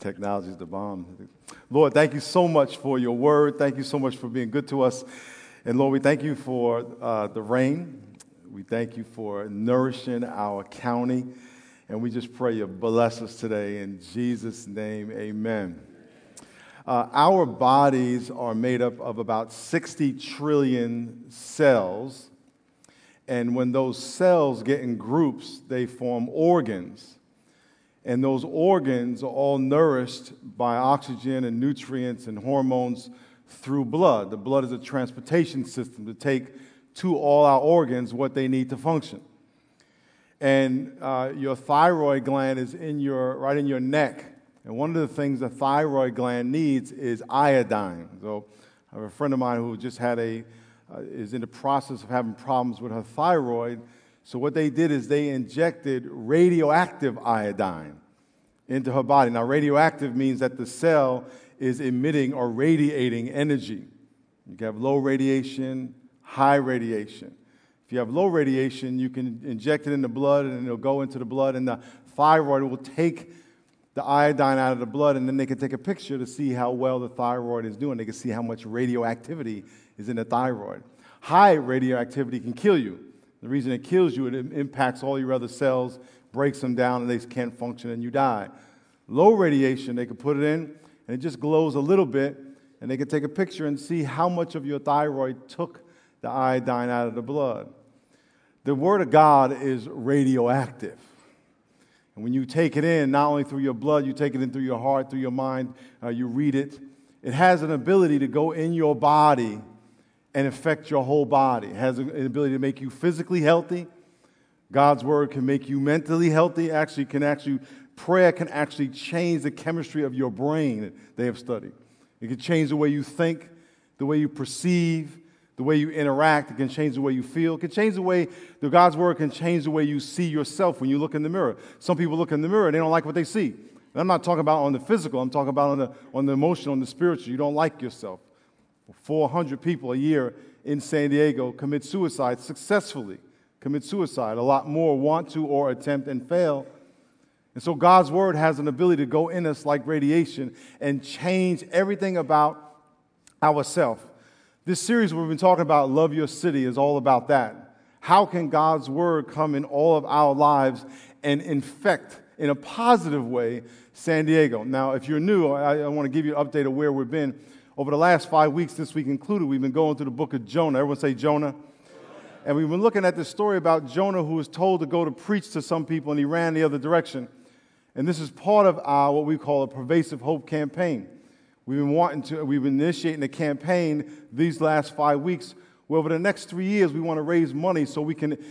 Technology is the bomb. Lord, thank you so much for your word. Thank you so much for being good to us. And Lord, we thank you for the rain. We thank you for nourishing our county. And we just pray you bless us today. In Jesus' name, amen. Our bodies are made up of about 60 trillion cells. And when those cells get in groups, they form organs. And those organs are all nourished by oxygen and nutrients and hormones through blood. The blood is a transportation system to take to all our organs what they need to function. And your thyroid gland is right in your neck. And one of the things the thyroid gland needs is iodine. So I have a friend of mine who just is in the process of having problems with her thyroid. So what they did is they injected radioactive iodine into her body. Now, radioactive means that the cell is emitting or radiating energy. You can have low radiation, high radiation. If you have low radiation, you can inject it in the blood, and it'll go into the blood, and the thyroid will take the iodine out of the blood, and then they can take a picture to see how well the thyroid is doing. They can see how much radioactivity is in the thyroid. High radioactivity can kill you. The reason it kills you, it impacts all your other cells, breaks them down, and they can't function, and you die. Low radiation, they can put it in, and it just glows a little bit, and they can take a picture and see how much of your thyroid took the iodine out of the blood. The Word of God is radioactive. And when you take it in, not only through your blood, you take it in through your heart, through your mind, you read it. It has an ability to go in your body and affect your whole body. It has an ability to make you physically healthy. God's Word can make you mentally healthy. Prayer can actually change the chemistry of your brain, they have studied. It can change the way you think, the way you perceive, the way you interact. It can change the way you feel. It can change God's Word can change the way you see yourself when you look in the mirror. Some people look in the mirror and they don't like what they see. And I'm not talking about on the physical. I'm talking about on the emotional, on the spiritual. You don't like yourself. 400 people a year in San Diego commit suicide successfully. Commit suicide. A lot more want to or attempt and fail. And so God's Word has an ability to go in us like radiation and change everything about ourselves. This series we've been talking about, Love Your City, is all about that. How can God's Word come in all of our lives and infect, in a positive way, San Diego? Now, if you're new, I want to give you an update of where we've been. Over the last 5 weeks, this week included, we've been going through the book of Jonah. Everyone say Jonah. And we've been looking at the story about Jonah, who was told to go to preach to some people, and he ran the other direction. And this is part of our, what we call a Pervasive Hope campaign. We've been initiating a campaign these last 5 weeks where over the next 3 years we want to raise money so we can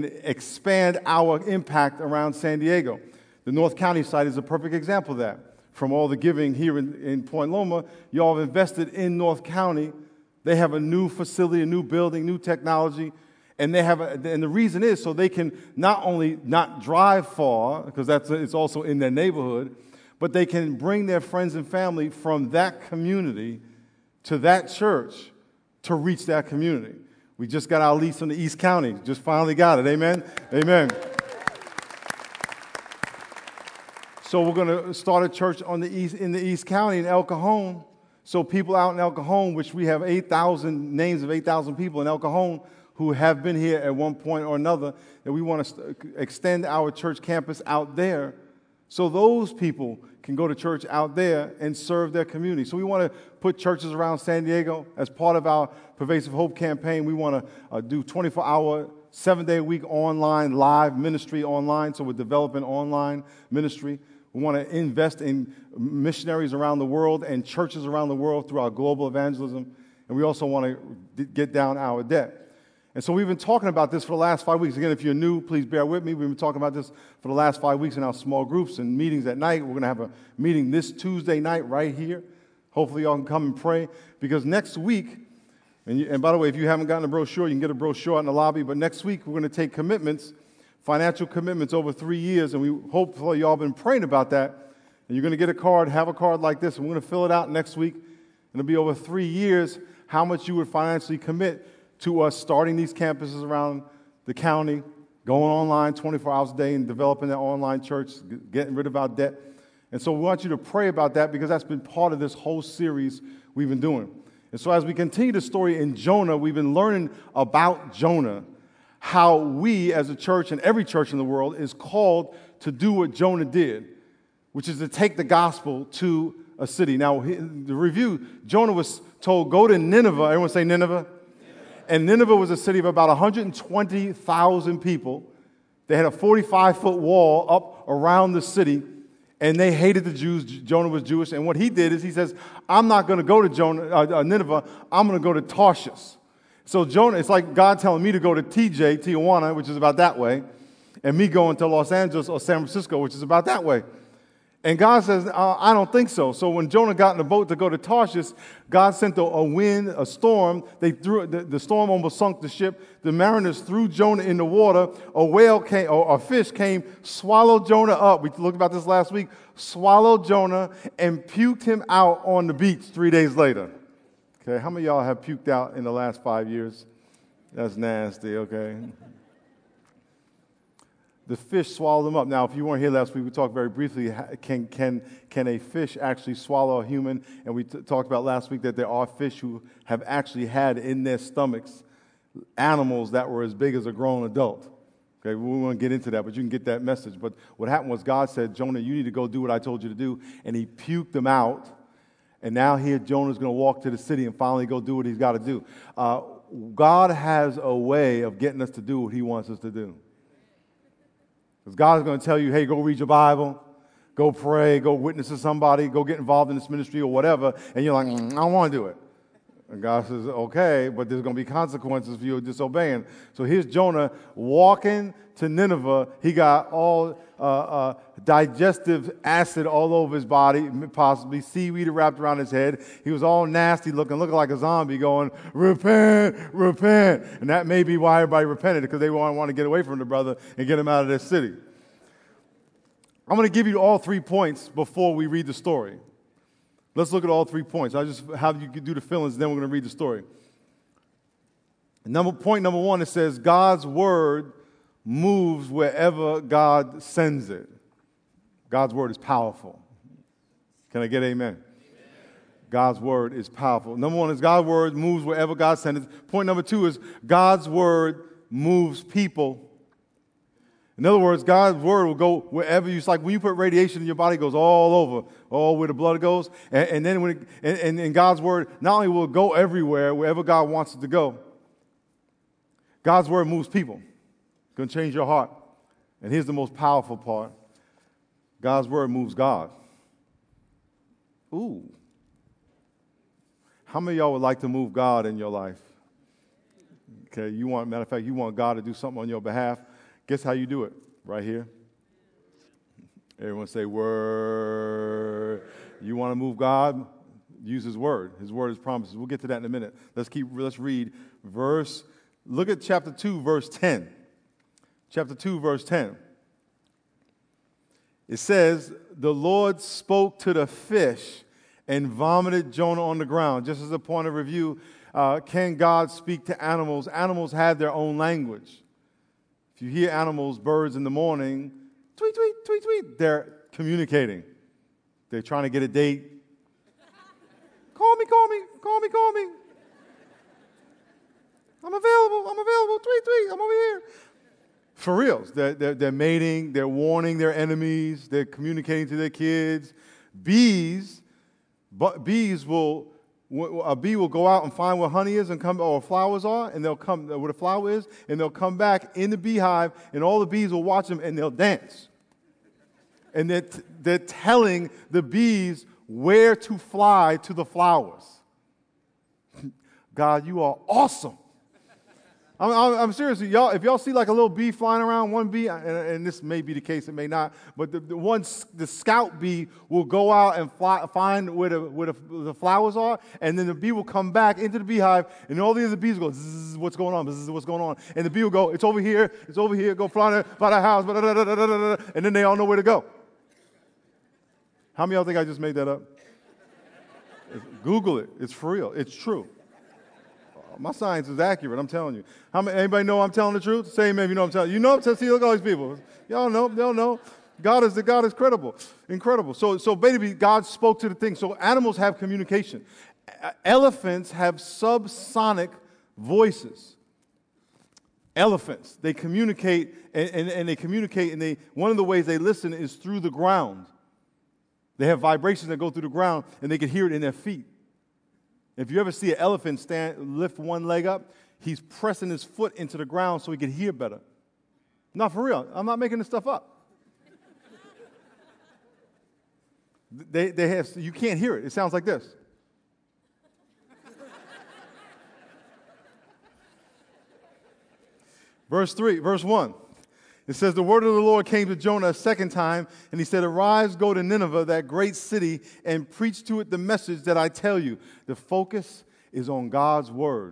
expand our impact around San Diego. The North County site is a perfect example of that. From all the giving here in Point Loma, you all have invested in North County. They have a new facility, a new building, new technology, and the reason is so they can not only not drive far, because it's also in their neighborhood, but they can bring their friends and family from that community to that church to reach that community. We just got our lease on the East County. Just finally got it. Amen? Amen. So we're going to start a church in the East County in El Cajon. So people out in El Cajon, which we have 8,000 names of 8,000 people in El Cajon who have been here at one point or another, and we want to extend our church campus out there so those people can go to church out there and serve their community. So we want to put churches around San Diego as part of our Pervasive Hope campaign. We want to do 24-hour, 7-day-a-week online, live ministry online. So we're developing online ministry. We want to invest in missionaries around the world and churches around the world through our global evangelism. And we also want to get down our debt. And so we've been talking about this for the last 5 weeks. Again, if you're new, please bear with me. We've been talking about this for the last 5 weeks in our small groups and meetings at night. We're going to have a meeting this Tuesday night right here. Hopefully y'all can come and pray. Because next week, and by the way, if you haven't gotten a brochure, you can get a brochure out in the lobby. But next week, we're going to take commitments, financial commitments over 3 years. And we hopefully y'all been praying about that. And you're going to get a card, have a card like this. And we're going to fill it out next week. And it'll be over 3 years how much you would financially commit to us starting these campuses around the county, going online 24 hours a day and developing that online church, getting rid of our debt. And so we want you to pray about that because that's been part of this whole series we've been doing. And so as we continue the story in Jonah, we've been learning about Jonah, how we as a church and every church in the world is called to do what Jonah did, which is to take the gospel to a city. Now, the review, Jonah was told, go to Nineveh. Everyone say Nineveh? And Nineveh was a city of about 120,000 people. They had a 45-foot wall up around the city, and they hated the Jews. Jonah was Jewish, and what he did is he says, I'm not going to go to Nineveh. I'm going to go to Tarshish. So Jonah, it's like God telling me to go to Tijuana, which is about that way, and me going to Los Angeles or San Francisco, which is about that way. And God says, I don't think so. So when Jonah got in the boat to go to Tarshish, God sent a wind, a storm. They threw the storm almost sunk the ship. The mariners threw Jonah in the water. A whale came, or a fish came, swallowed Jonah up. We looked about this last week. Swallowed Jonah and puked him out on the beach 3 days later. Okay, how many of y'all have puked out in the last 5 years? That's nasty, okay? The fish swallowed them up. Now, if you weren't here last week, we talked very briefly, can a fish actually swallow a human? And we talked about last week that there are fish who have actually had in their stomachs animals that were as big as a grown adult. Okay, we won't get into that, but you can get that message. But what happened was God said, Jonah, you need to go do what I told you to do. And he puked them out. And now here Jonah's going to walk to the city and finally go do what he's got to do. God has a way of getting us to do what he wants us to do. Because God is going to tell you, hey, go read your Bible, go pray, go witness to somebody, go get involved in this ministry or whatever. And you're like, I don't want to do it. And God says, okay, but there's going to be consequences for you disobeying. So here's Jonah walking to Nineveh. He got all digestive acid all over his body, possibly seaweed wrapped around his head. He was all nasty looking like a zombie going, repent, repent. And that may be why everybody repented, because they want to get away from the brother and get him out of their city. I'm going to give you all 3 points before we read the story. Let's look at all 3 points. I'll just have you do the fillings, and then we're going to read the story. Point number 1, it says, God's word moves wherever God sends it. God's word is powerful. Can I get amen? Amen? God's word is powerful. Number 1 is God's word moves wherever God sends it. Point number 2 is God's word moves people. In other words, God's word will go wherever you. It's like when you put radiation in your body, it goes all over, all where the blood goes. And then and God's word not only will it go everywhere, wherever God wants it to go. God's word moves people. It's going to change your heart. And here's the most powerful part: God's word moves God. Ooh. How many of y'all would like to move God in your life? Okay, matter of fact, you want God to do something on your behalf. Guess how you do it? Right here. Everyone say, word. You want to move God? Use his word. His word is promises. We'll get to that in a minute. Let's read look at chapter 2, verse 10. Chapter 2, verse 10. It says, the Lord spoke to the fish and vomited Jonah on the ground. Just as a point of review, can God speak to animals? Animals have their own language. If you hear animals, birds in the morning, tweet, tweet, tweet, tweet, they're communicating. They're trying to get a date. Call me, call me, call me, call me. I'm available, tweet, tweet, I'm over here. For reals, they're mating, they're warning their enemies, they're communicating to their kids. A bee will go out and find where honey is and come, or flowers are, and they'll come where the flower is, and they'll come back in the beehive, and all the bees will watch them, and they'll dance. And they're telling the bees where to fly to the flowers. God, you are awesome. I'm serious. Y'all, if y'all see like a little bee flying around, one bee, and this may be the case, it may not, but the scout bee will go out and find where the flowers are, and then the bee will come back into the beehive, and all the other bees will go, zzz, what's going on, zzz, what's going on, and the bee will go, it's over here, go fly by the house, and then they all know where to go. How many of y'all think I just made that up? Google it. It's for real. It's true. My science is accurate, I'm telling you. Anybody know I'm telling the truth? Say amen if you know I'm telling you. You know I'm telling you. See, look at all these people. Y'all know, they'll know. God is credible, incredible. So basically, God spoke to the thing. So animals have communication. Elephants have subsonic voices. Elephants, they communicate, and they communicate, and one of the ways they listen is through the ground. They have vibrations that go through the ground, and they can hear it in their feet. If you ever see an elephant lift one leg up, he's pressing his foot into the ground so he can hear better. Not for real. I'm not making this stuff up. They have, you can't hear it. It sounds like this. Verse 1. It says, the word of the Lord came to Jonah a second time, and he said, arise, go to Nineveh, that great city, and preach to it the message that I tell you. The focus is on God's word.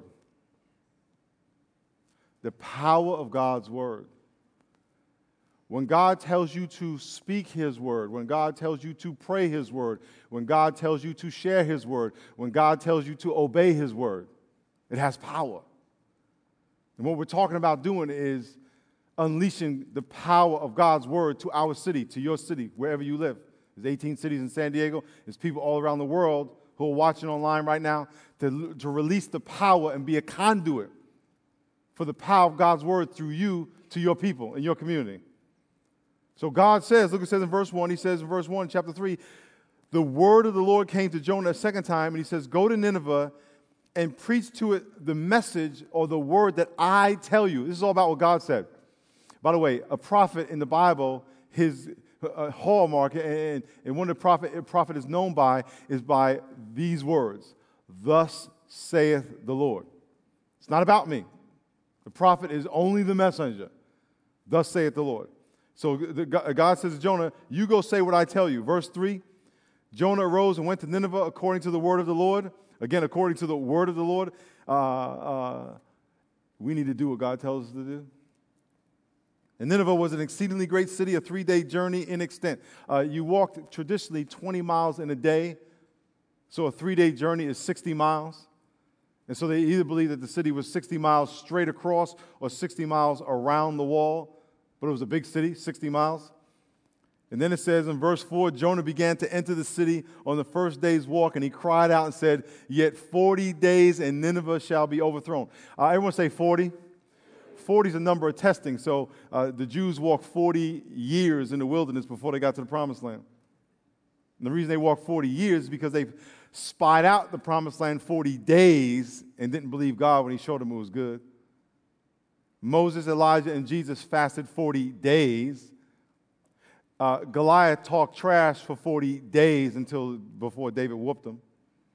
The power of God's word. When God tells you to speak his word, when God tells you to pray his word, when God tells you to share his word, when God tells you to obey his word, it has power. And what we're talking about doing is unleashing the power of God's word to our city, to your city, wherever you live. There's 18 cities in San Diego. There's people all around the world who are watching online right now to release the power and be a conduit for the power of God's word through you to your people in your community. So God says, look, it says in verse 1, he says in verse 1, chapter 3, the word of the Lord came to Jonah a second time, and he says, go to Nineveh and preach to it the message or the word that I tell you. This is all about what God said. By the way, a prophet in the Bible, his hallmark, and one of the prophet is known by, is by these words, thus saith the Lord. It's not about me. The prophet is only the messenger. Thus saith the Lord. So God says to Jonah, you go say what I tell you. Verse 3, Jonah arose and went to Nineveh according to the word of the Lord. Again, according to the word of the Lord. We need to do what God tells us to do. And Nineveh was an exceedingly great city, a 3-day journey in extent. You walked traditionally 20 miles in a day. So a 3-day journey is 60 miles. And so they either believed that the city was 60 miles straight across or 60 miles around the wall. But it was a big city, 60 miles. And then it says in verse 4, Jonah began to enter the city on the first day's walk, and he cried out and said, yet 40 days and Nineveh shall be overthrown. Everyone say 40. 40 is a number of testing. So the Jews walked 40 years in the wilderness before they got to the promised land. And the reason they walked 40 years is because they spied out the promised land 40 days and didn't believe God when he showed them it was good. Moses, Elijah, and Jesus fasted 40 days. Goliath talked trash for 40 days before David whooped him.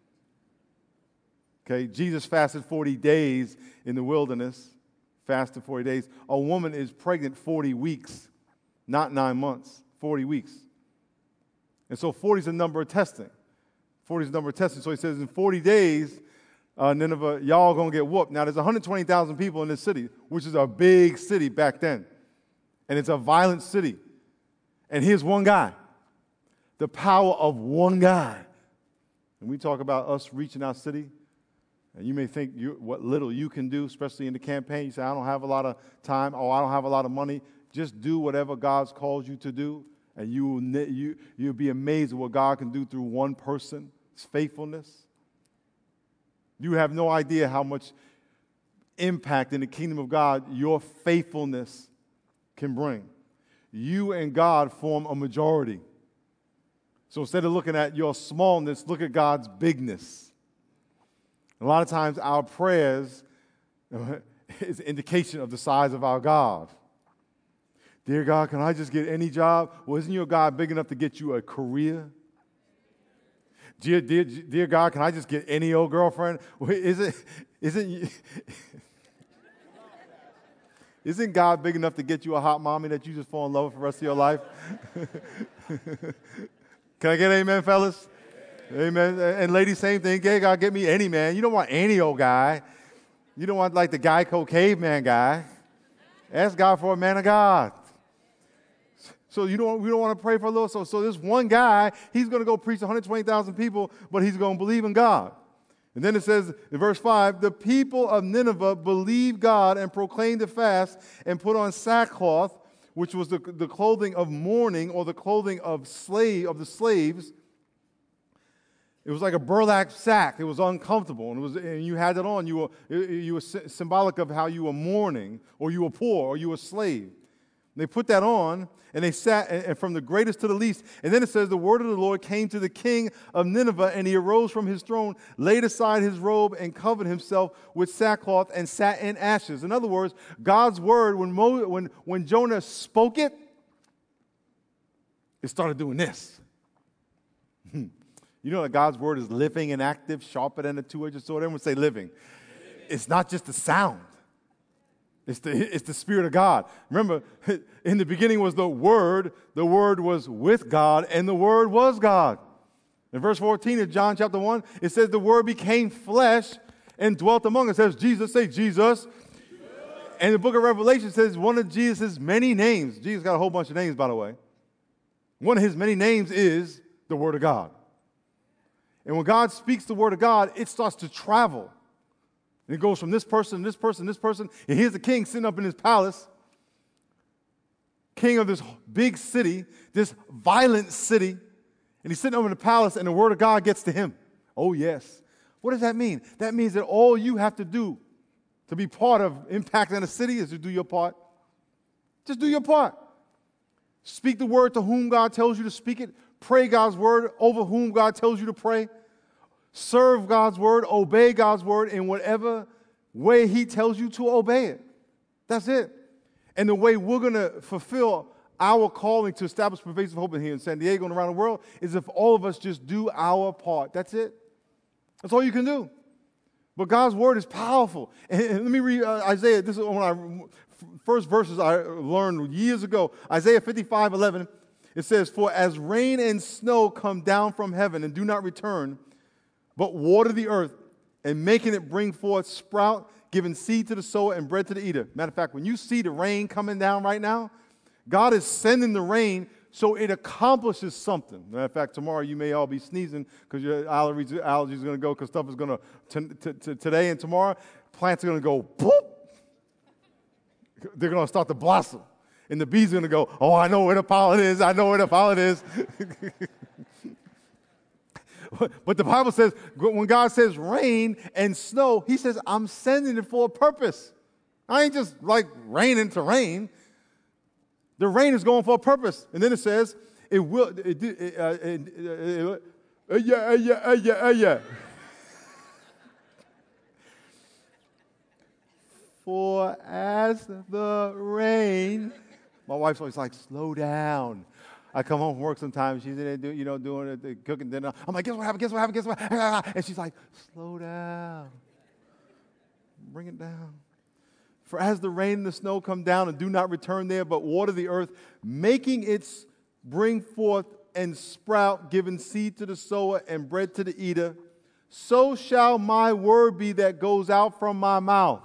Okay, Jesus fasted 40 days in the wilderness, fasted 40 days. A woman is pregnant 40 weeks, not 9 months, 40 weeks. And so 40 is a number of testing. 40 is a number of testing. So he says in 40 days, Nineveh, y'all going to get whooped. Now, there's 120,000 people in this city, which is a big city back then. And it's a violent city. And here's one guy. The power of one guy. And we talk about us reaching our city, and you may think what little you can do, especially in the campaign. You say, I don't have a lot of time, or I don't have a lot of money. Just do whatever God's called you to do, and you'll be amazed at what God can do through one person's faithfulness. You have no idea how much impact in the kingdom of God your faithfulness can bring. You and God form a majority. So instead of looking at your smallness, look at God's bigness. A lot of times our prayers is an indication of the size of our God. Dear God, can I just get any job? Well, isn't your God big enough to get you a career? Dear God, can I just get any old girlfriend? Well, isn't God big enough to get you a hot mommy that you just fall in love with for the rest of your life? Can I get an amen, fellas? Amen. And ladies, same thing. God, get me any man. You don't want any old guy. You don't want like the Geico caveman guy. Ask God for a man of God. So we don't want to pray for a little. So this one guy, he's going to go preach to 120,000 people, but he's going to believe in God. And then it says in verse 5, the people of Nineveh believed God and proclaimed a fast and put on sackcloth which was the clothing of mourning or the clothing of the slaves. It was like a burlap sack. It was uncomfortable, and you had it on. You were symbolic of how you were mourning, or you were poor, or you were a slave. They put that on, and they sat, and from the greatest to the least. And then it says, the word of the Lord came to the king of Nineveh, and he arose from his throne, laid aside his robe, and covered himself with sackcloth, and sat in ashes. In other words, God's word, when Jonah spoke it, it started doing this. You know that God's word is living and active, sharper than a two-edged sword. Everyone say living. It's not just the sound. It's the Spirit of God. Remember, in the beginning was the Word was with God, and the Word was God. In verse 14 of John chapter 1, it says the Word became flesh and dwelt among us. It says Jesus, say Jesus. And the book of Revelation says one of Jesus' many names, Jesus got a whole bunch of names, by the way. One of his many names is the Word of God. And when God speaks the Word of God, it starts to travel. And it goes from this person, this person, this person. And here's the king sitting up in his palace, king of this big city, this violent city. And he's sitting up in the palace, and the word of God gets to him. Oh, yes. What does that mean? That means that all you have to do to be part of impacting a city is to do your part. Just do your part. Speak the word to whom God tells you to speak it. Pray God's word over whom God tells you to pray. Serve God's word, obey God's word in whatever way he tells you to obey it. That's it. And the way we're going to fulfill our calling to establish pervasive hope here in San Diego and around the world is if all of us just do our part. That's it. That's all you can do. But God's word is powerful. And let me read Isaiah. This is one of my first verses I learned years ago. Isaiah 55:11. It says, "For as rain and snow come down from heaven and do not return, but water the earth, and making it bring forth sprout, giving seed to the sower and bread to the eater." Matter of fact, when you see the rain coming down right now, God is sending the rain so it accomplishes something. Matter of fact, tomorrow you may all be sneezing because your allergies are going to go, because stuff is going to, today and tomorrow, plants are going to go, boop. They're going to start to blossom. And the bees are going to go, oh, I know where the pollen is. I know where the pollen is. But the Bible says, when God says rain and snow, he says, I'm sending it for a purpose. I ain't just like raining to rain. The rain is going for a purpose. And then it says, it will, for as the rain, my wife's always like, slow down. I come home from work sometimes, she's in there doing it, cooking dinner. I'm like, guess what happened? And she's like, slow down. Bring it down. For as the rain and the snow come down and do not return there, but water the earth, making it bring forth and sprout, giving seed to the sower and bread to the eater, so shall my word be that goes out from my mouth.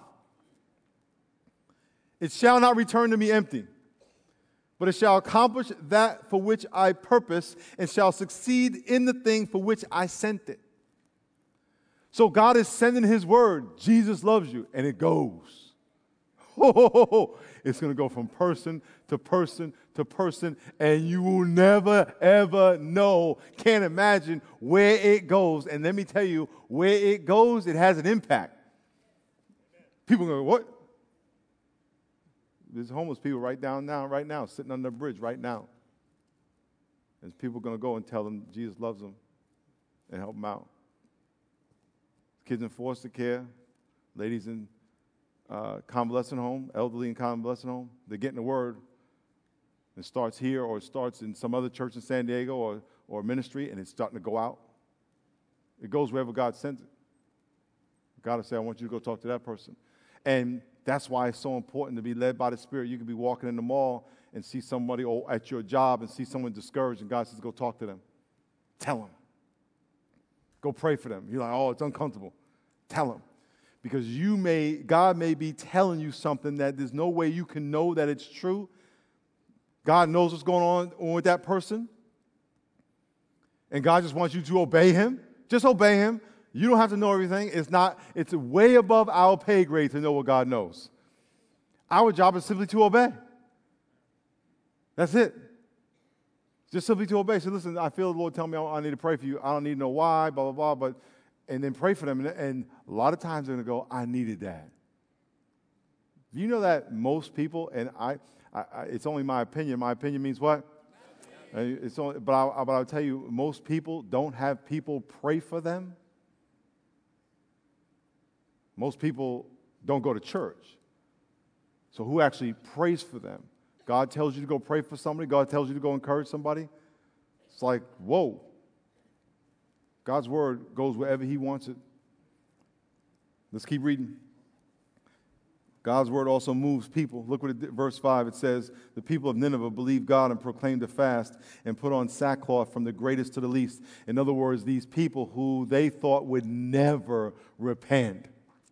It shall not return to me empty, but it shall accomplish that for which I purpose, and shall succeed in the thing for which I sent it. So God is sending his word. Jesus loves you, and it goes. It's going to go from person to person to person, and you will never, ever know, can't imagine where it goes. And let me tell you, where it goes, it has an impact. People go, what? There's homeless people right now, sitting on the bridge right now. There's people going to go and tell them Jesus loves them and help them out. Kids in foster care, ladies in convalescent home, elderly in convalescent home, they're getting the word. It starts here, or it starts in some other church in San Diego or ministry, and it's starting to go out. It goes wherever God sends it. God will say, I want you to go talk to that person. And that's why it's so important to be led by the Spirit. You can be walking in the mall and see somebody at your job and see someone discouraged, and God says, go talk to them. Tell them. Go pray for them. You're like, oh, it's uncomfortable. Tell them. Because God may be telling you something that there's no way you can know that it's true. God knows what's going on with that person. And God just wants you to obey him. Just obey him. You don't have to know everything. It's way above our pay grade to know what God knows. Our job is simply to obey. That's it. Just simply to obey. So listen, I feel the Lord tell me I need to pray for you. I don't need to know why, blah, blah, blah. And then pray for them. And a lot of times they're going to go, I needed that. Do you know that most people, and it's only my opinion. My opinion means what? But I'll tell you, most people don't have people pray for them. Most people don't go to church. So who actually prays for them? God tells you to go pray for somebody. God tells you to go encourage somebody. It's like, whoa. God's word goes wherever he wants it. Let's keep reading. God's word also moves people. Look what verse 5, it says, the people of Nineveh believed God and proclaimed a fast and put on sackcloth from the greatest to the least. In other words, these people who they thought would never repent,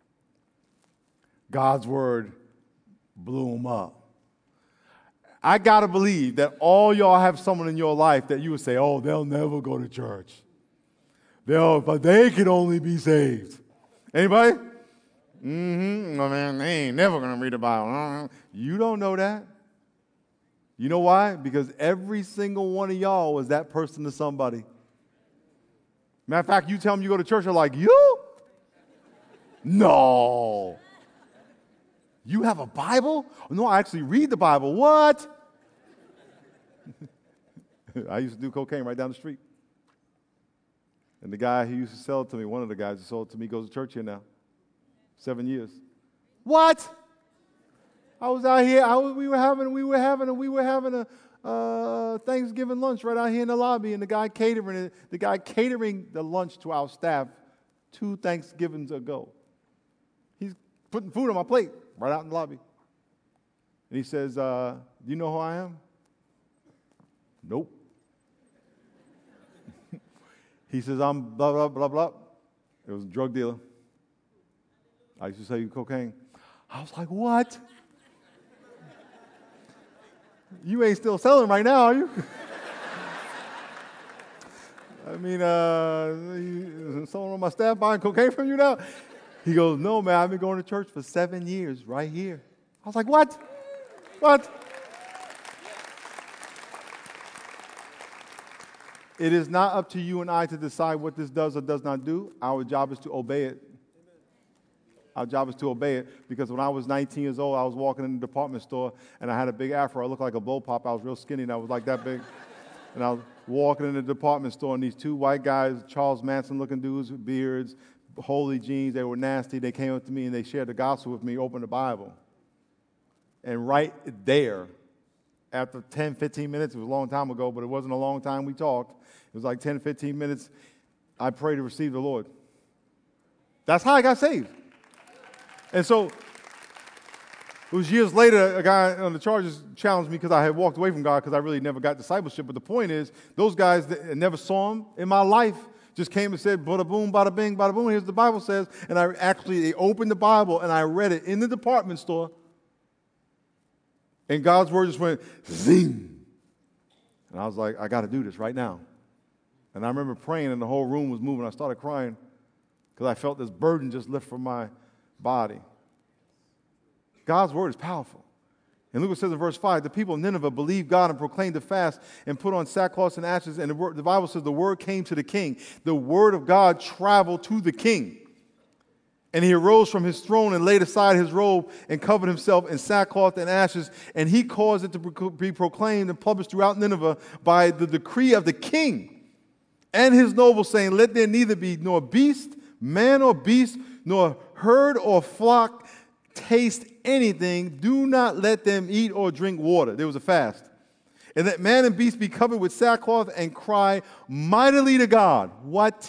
God's word blew them up. I got to believe that all y'all have someone in your life that you would say, oh, they'll never go to church. But they can only be saved. Anybody? No, man, they ain't never going to read the Bible. You don't know that. You know why? Because every single one of y'all was that person to somebody. Matter of fact, you tell them you go to church, they're like, you? No. You have a Bible? No, I actually read the Bible. What? I used to do cocaine right down the street. And the guy who used to sell it to me, one of the guys who sold it to me, goes to church here now. 7 years. What? I was out here. We were having a Thanksgiving lunch right out here in the lobby, and the guy catering the lunch to our staff 2 Thanksgivings ago. He's putting food on my plate right out in the lobby. And he says, do you know who I am? Nope. He says, I'm blah, blah, blah, blah. It was a drug dealer. I used to sell you cocaine. I was like, what? You ain't still selling right now, are you? I mean, someone on my staff buying cocaine from you now? He goes, no, man, I've been going to church for 7 years right here. I was like, what? What? It is not up to you and I to decide what this does or does not do. Our job is to obey it. Our job is to obey it, because when I was 19 years old, I was walking in the department store, and I had a big afro. I looked like a blow pop. I was real skinny, and I was like that big. And I was walking in the department store, and these 2 white guys, Charles Manson-looking dudes with beards, holy jeans, they were nasty. They came up to me, and they shared the gospel with me, opened the Bible. And right there, after 10, 15 minutes, it was a long time ago, but it wasn't a long time we talked. It was like 10, 15 minutes, I prayed to receive the Lord. That's how I got saved. And so, it was years later, a guy on the charges challenged me because I had walked away from God because I really never got discipleship. But the point is, those guys that never saw him in my life just came and said, bada boom, bada bing, bada boom, here's what the Bible says. And they opened the Bible and I read it in the department store. And God's word just went, zing. And I was like, I got to do this right now. And I remember praying and the whole room was moving. I started crying because I felt this burden just lift from my body. God's word is powerful. And look what it says in verse 5. The people of Nineveh believed God and proclaimed a fast and put on sackcloth and ashes. And the Bible says the word came to the king. The word of God traveled to the king. And he arose from his throne and laid aside his robe and covered himself in sackcloth and ashes. And he caused it to be proclaimed and published throughout Nineveh by the decree of the king and his nobles, saying, let there neither be nor beast, man or beast, nor herd or flock taste anything. Do not let them eat or drink water. There was a fast. And that man and beast be covered with sackcloth and cry mightily to God. What?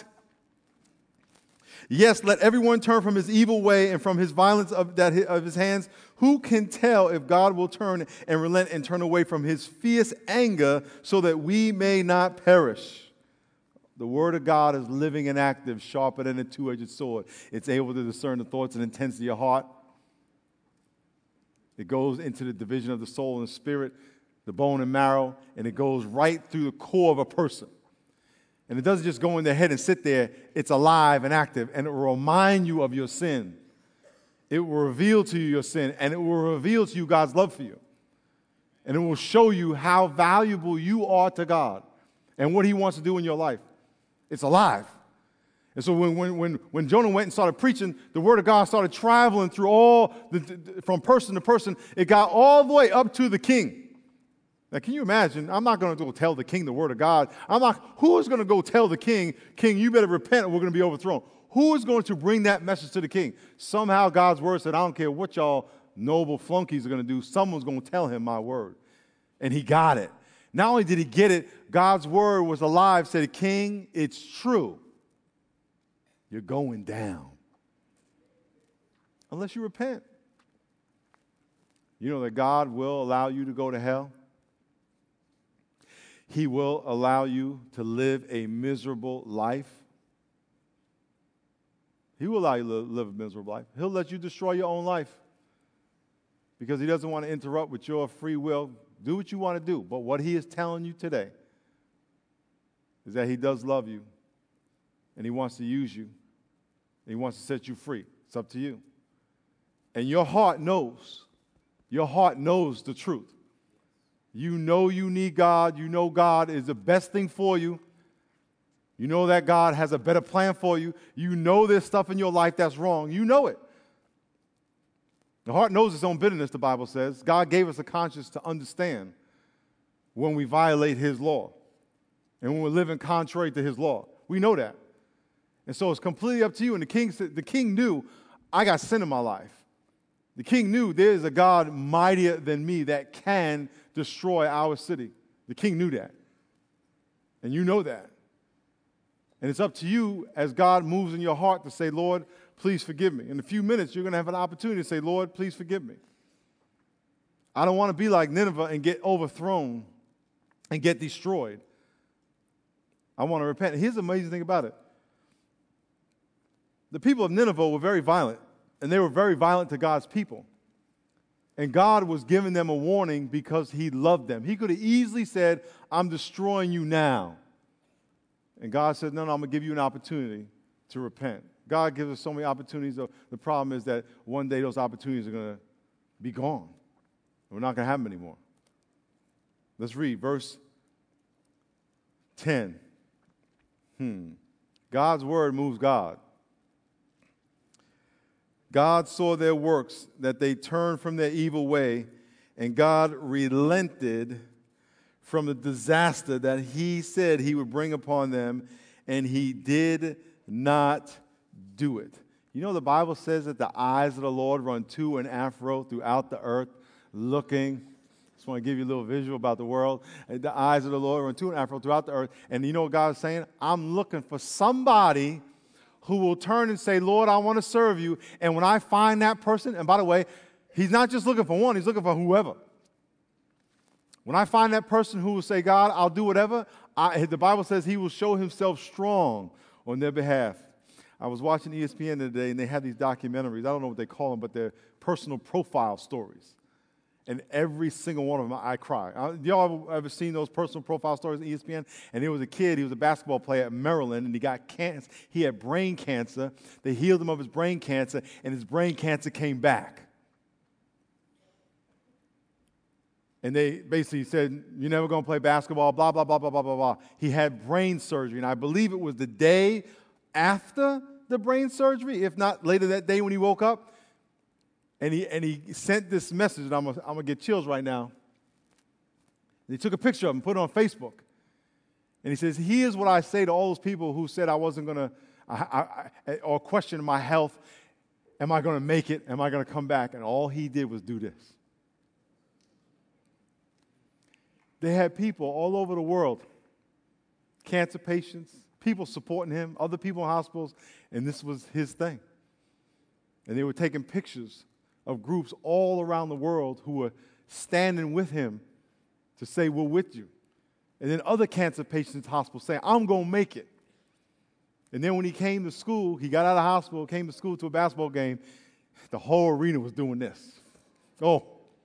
Yes, let everyone turn from his evil way and from his violence of his hands. Who can tell if God will turn and relent and turn away from his fierce anger so that we may not perish? The word of God is living and active, sharper than a two-edged sword. It's able to discern the thoughts and intents of your heart. It goes into the division of the soul and the spirit, the bone and marrow, and it goes right through the core of a person. And it doesn't just go in their head and sit there. It's alive and active, and it will remind you of your sin. It will reveal to you your sin, and it will reveal to you God's love for you. And it will show you how valuable you are to God and what he wants to do in your life. It's alive. And so when Jonah went and started preaching, the word of God started traveling through from person to person. It got all the way up to the king. Now, can you imagine? I'm not going to go tell the king the word of God. Who is going to go tell the king, you better repent or we're going to be overthrown? Who is going to bring that message to the king? Somehow God's word said, I don't care what y'all noble flunkies are going to do. Someone's going to tell him my word. And he got it. Not only did he get it, God's word was alive, said, King, it's true. You're going down. Unless you repent. You know that God will allow you to go to hell? He will allow you to live a miserable life. He will allow you to live a miserable life. He'll let you destroy your own life because he doesn't want to interrupt with your free will. Do what you want to do. But what he is telling you today is that he does love you and he wants to use you and he wants to set you free. It's up to you. And your heart knows. Your heart knows the truth. You know you need God. You know God is the best thing for you. You know that God has a better plan for you. You know there's stuff in your life that's wrong. You know it. The heart knows its own bitterness, the Bible says. God gave us a conscience to understand when we violate his law and when we're living contrary to his law. We know that. And so it's completely up to you. And the king knew, I got sin in my life. The king knew there is a God mightier than me that can destroy our city. The king knew that. And you know that. And it's up to you as God moves in your heart to say, Lord, please forgive me. In a few minutes, you're going to have an opportunity to say, Lord, please forgive me. I don't want to be like Nineveh and get overthrown and get destroyed. I want to repent. Here's the amazing thing about it. The people of Nineveh were very violent, and they were very violent to God's people. And God was giving them a warning because he loved them. He could have easily said, I'm destroying you now. And God said, no, I'm going to give you an opportunity to repent. God gives us so many opportunities. The problem is that one day those opportunities are going to be gone. We're not going to have them anymore. Let's read verse 10. God's word moves God. God saw their works, that they turned from their evil way, and God relented from the disaster that he said he would bring upon them, and he did not do it. You know, the Bible says that the eyes of the Lord run to and fro throughout the earth, looking. Just want to give you a little visual about the world. The eyes of the Lord run to and fro throughout the earth. And you know what God is saying? I'm looking for somebody who will turn and say, Lord, I want to serve you. And when I find that person, and by the way, he's not just looking for one, he's looking for whoever. When I find that person who will say, God, I'll do whatever, the Bible says he will show himself strong on their behalf. I was watching ESPN today, and they had these documentaries. I don't know what they call them, but they're personal profile stories. And every single one of them, I cry. Y'all ever seen those personal profile stories on ESPN? And there was a kid, he was a basketball player at Maryland, and he got cancer. He had brain cancer. They healed him of his brain cancer, and his brain cancer came back. And they basically said, you're never going to play basketball, blah, blah, blah, blah, blah, blah, blah. He had brain surgery, and I believe it was the day after the brain surgery, if not later that day when he woke up. And he sent this message, and I'm going to get chills right now. And he took a picture of him and put it on Facebook. And he says, here's what I say to all those people who said I wasn't going to, or questioned my health. Am I going to make it? Am I going to come back? And all he did was do this. They had people all over the world, cancer patients, people supporting him, other people in hospitals, and this was his thing. And they were taking pictures of groups all around the world who were standing with him to say, we're with you. And then other cancer patients in the hospital saying, I'm going to make it. And then when he came to school, he got out of the hospital, came to school to a basketball game, the whole arena was doing this. Oh.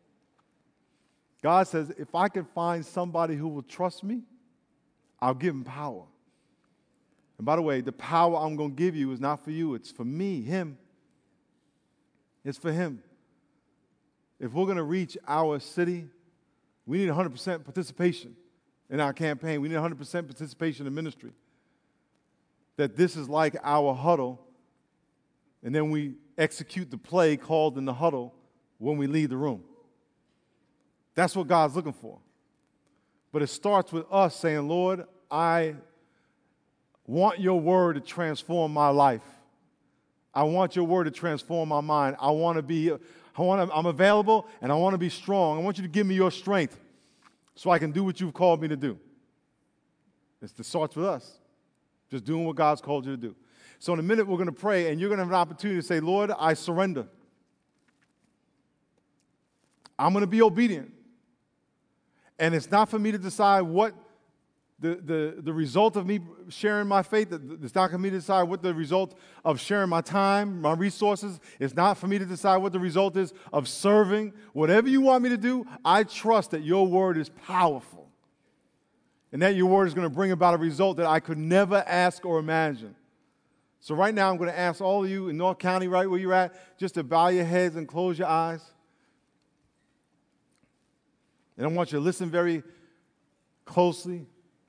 God says, if I can find somebody who will trust me, I'll give him power. And by the way, the power I'm going to give you is not for you, it's for me, him. It's for him. If we're going to reach our city, We need 100% participation in our campaign. We need 100% participation in ministry. That this is like our huddle, and then we execute the play called in the huddle when we leave the room. That's what God's looking for. But it starts with us saying, Lord, I want your word to transform my life. I want your word to transform my mind. I'm available, and I want to be strong. I want you to give me your strength so I can do what you've called me to do. It starts with us, just doing what God's called you to do. So in a minute, we're going to pray, and you're going to have an opportunity to say, Lord, I surrender. I'm going to be obedient. And it's not for me to decide what the result of me sharing my faith. It's not for me to decide what the result of sharing my time, my resources. It's not for me to decide what the result is of serving. Whatever you want me to do, I trust that your word is powerful and that your word is going to bring about a result that I could never ask or imagine. So right now, I'm going to ask all of you in North County, right where you're at, just to bow your heads and close your eyes. And I want you to listen very closely.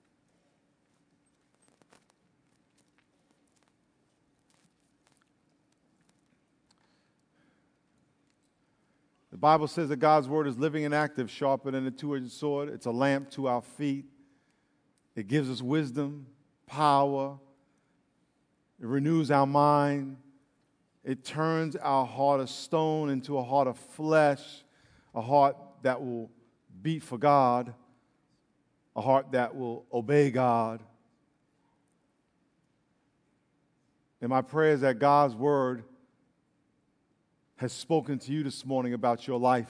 The Bible says that God's word is living and active, sharper than a two-edged sword. It's a lamp to our feet. It gives us wisdom, power. It renews our mind. It turns our heart of stone into a heart of flesh, a heart that will beat for God, a heart that will obey God. And my prayer is that God's word has spoken to you this morning about your life,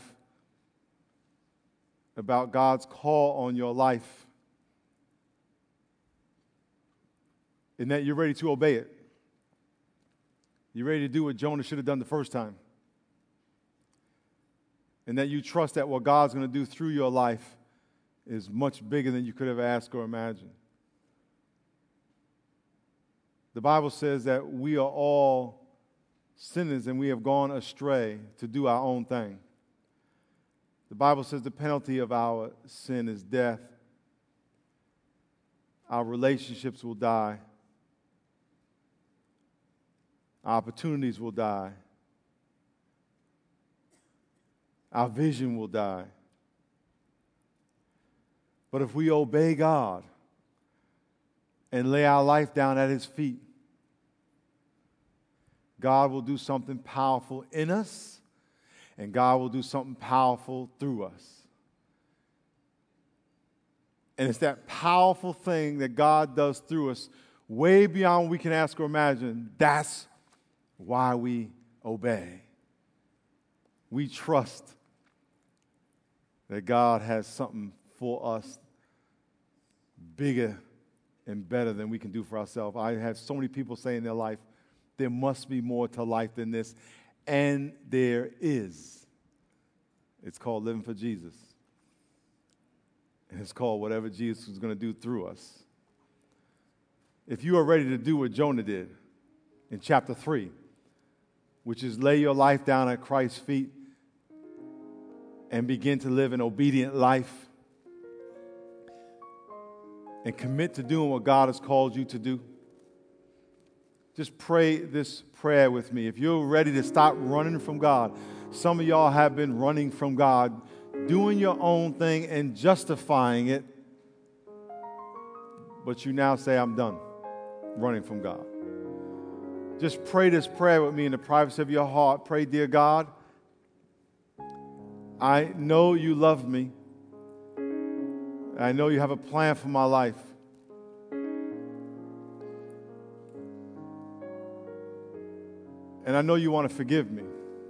about God's call on your life, and that you're ready to obey it. You're ready to do what Jonah should have done the first time. And that you trust that what God's going to do through your life is much bigger than you could have asked or imagined. The Bible says that we are all sinners and we have gone astray to do our own thing. The Bible says the penalty of our sin is death. Our relationships will die. Our opportunities will die. Our vision will die. But if we obey God and lay our life down at His feet, God will do something powerful in us, and God will do something powerful through us. And it's that powerful thing that God does through us, way beyond what we can ask or imagine. That's why we obey. We trust that God has something for us bigger and better than we can do for ourselves. I have so many people say in their life, there must be more to life than this. And there is. It's called living for Jesus. And it's called whatever Jesus is going to do through us. If you are ready to do what Jonah did in chapter 3, which is lay your life down at Christ's feet and begin to live an obedient life and commit to doing what God has called you to do, just pray this prayer with me. If you're ready to stop running from God, some of y'all have been running from God, doing your own thing and justifying it, but you now say, I'm done running from God. Just pray this prayer with me in the privacy of your heart. Pray, dear God, I know you love me. I know you have a plan for my life. And I know you want to forgive me.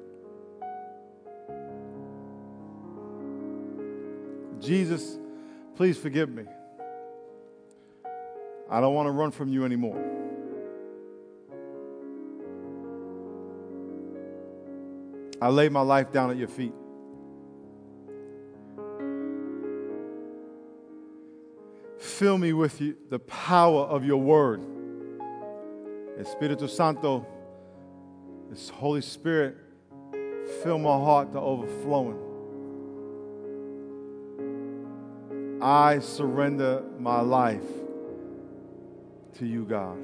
Jesus, please forgive me. I don't want to run from you anymore. I lay my life down at your feet. Fill me with the power of your word. Espíritu Santo, this Holy Spirit, fill my heart to overflowing. I surrender my life to you, God.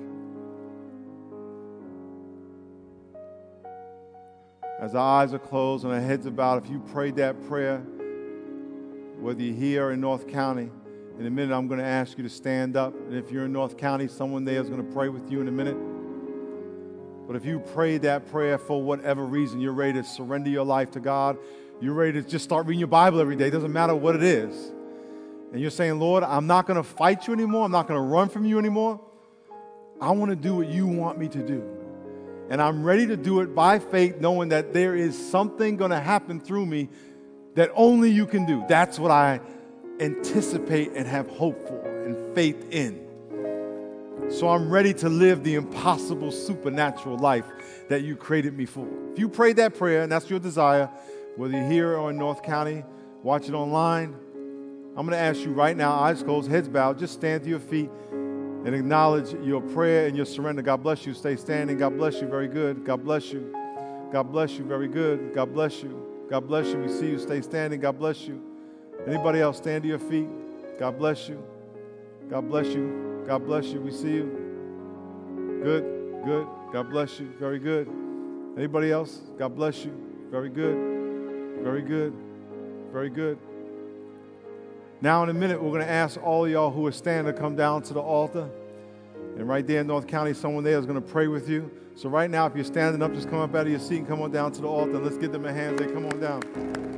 As our eyes are closed and our heads are bowed, if you prayed that prayer, whether you're here or in North County, in a minute I'm going to ask you to stand up. And if you're in North County, someone there is going to pray with you in a minute. But if you prayed that prayer for whatever reason, you're ready to surrender your life to God, you're ready to just start reading your Bible every day, it doesn't matter what it is. And you're saying, Lord, I'm not going to fight you anymore. I'm not going to run from you anymore. I want to do what you want me to do. And I'm ready to do it by faith, knowing that there is something going to happen through me that only you can do. That's what I anticipate and have hope for and faith in. So I'm ready to live the impossible supernatural life that you created me for. If you prayed that prayer and that's your desire, whether you're here or in North County, watch it online, I'm going to ask you right now, eyes closed, heads bowed, just stand to your feet and acknowledge your prayer and your surrender. God bless you. Stay standing. God bless you. Very good. God bless you. God bless you. Very good. God bless you. God bless you. We see you. Stay standing. God bless you. Anybody else, stand to your feet. God bless you. God bless you. God bless you. We see you. Good. Good. God bless you. Very good. Anybody else? God bless you. Very good. Very good. Very good. Now in a minute, we're going to ask all of y'all who are standing to come down to the altar. And right there in North County, someone there is going to pray with you. So right now, if you're standing up, just come up out of your seat and come on down to the altar. Let's give them a hand. They come on down.